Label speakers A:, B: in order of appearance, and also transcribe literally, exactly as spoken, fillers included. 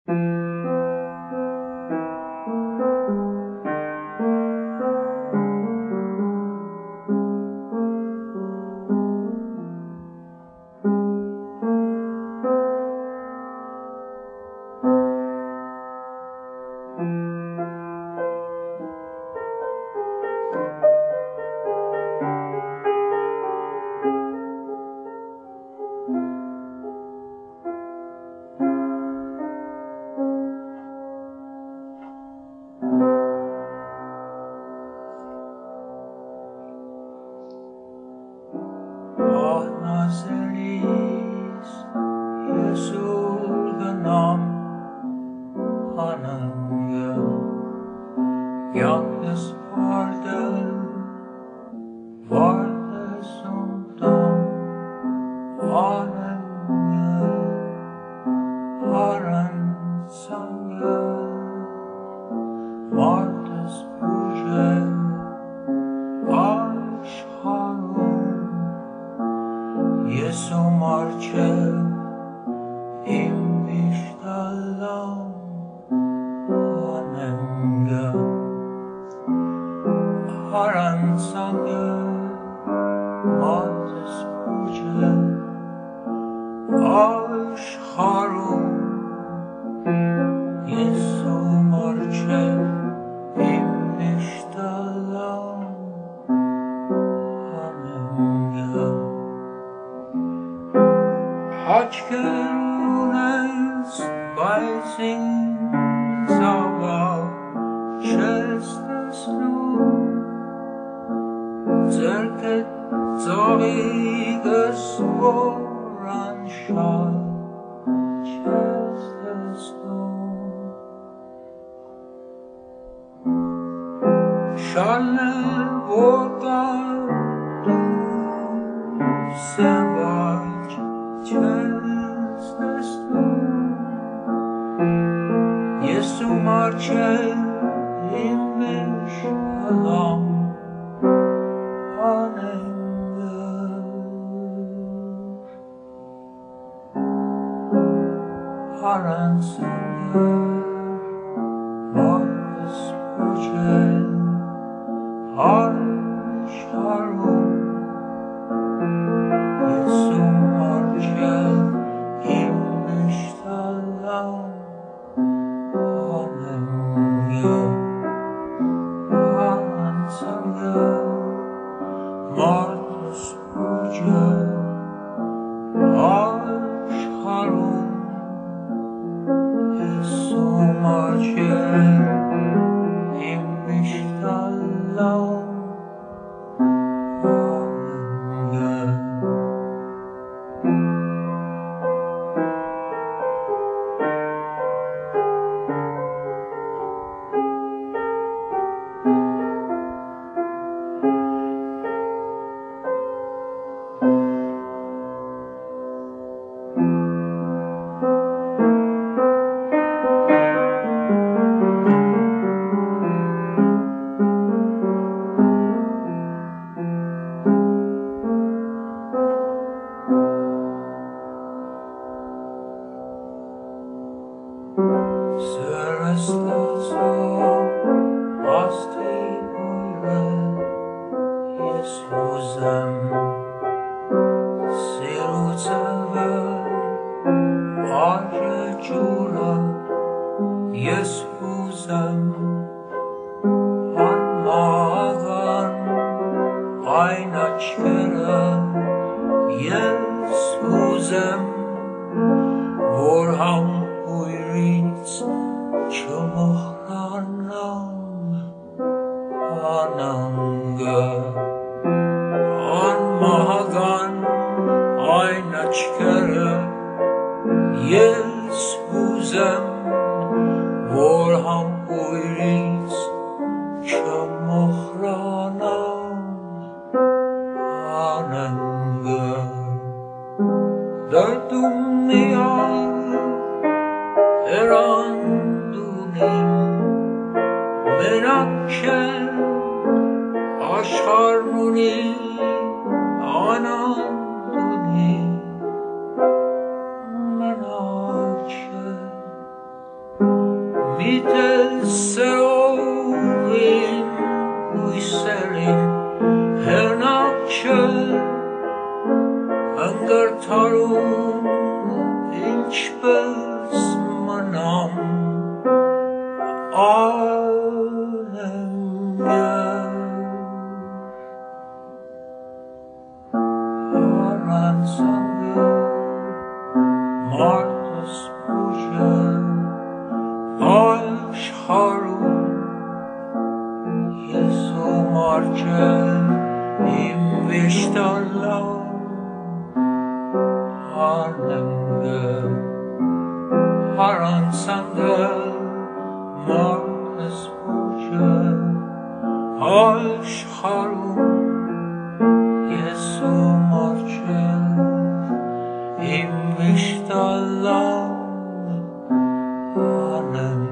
A: Yalnız vardı, vardı sondan aranı, aransanı, vardı spüce, aşkarım, Jesu marče, imbiš dalam, anenga. Aransanı, maddes buce, aşkarım, Jesu marče, imbiš dalam, anenga. Haçkırınes bajzin zaval, šestasnu, Zerket zoriges voran šal, čestesno. Šalne vogar tu sevač, čestesno. Jesu marče imbiš dalam, Aransanı, maddes buce, aşkarım, Jesu marče, imbiš dalam, anenga. Aransanı, maddes buce, aşkarım, Jesu marče, imbiš dalam, anenga. Sırıslasa asti buyre Jesusem, sirucever arje čura Jesusem, anmagan aynaçkere Jesusem, vorham uyritz çamahranam ananga. Anmagan aynaçkere Jesusem, vorham uyritz çamahranam ananga. Dördüm yar erandunim, menakşe aşkarmuni ananduni, menakşe Little Serovin Hույսերին հերնապչը Ընգրթարում ինչպես մնամ Ալենգեր Առանց անգեր մարդս ուժեր Աշխարհում ես ու մարջեր իմ վիշտալավ Ալենգեր Առանց անգեր մարդս ուժեր Աշխարհում ես ու մարջեր իմ վիշտալավ Ալենգեր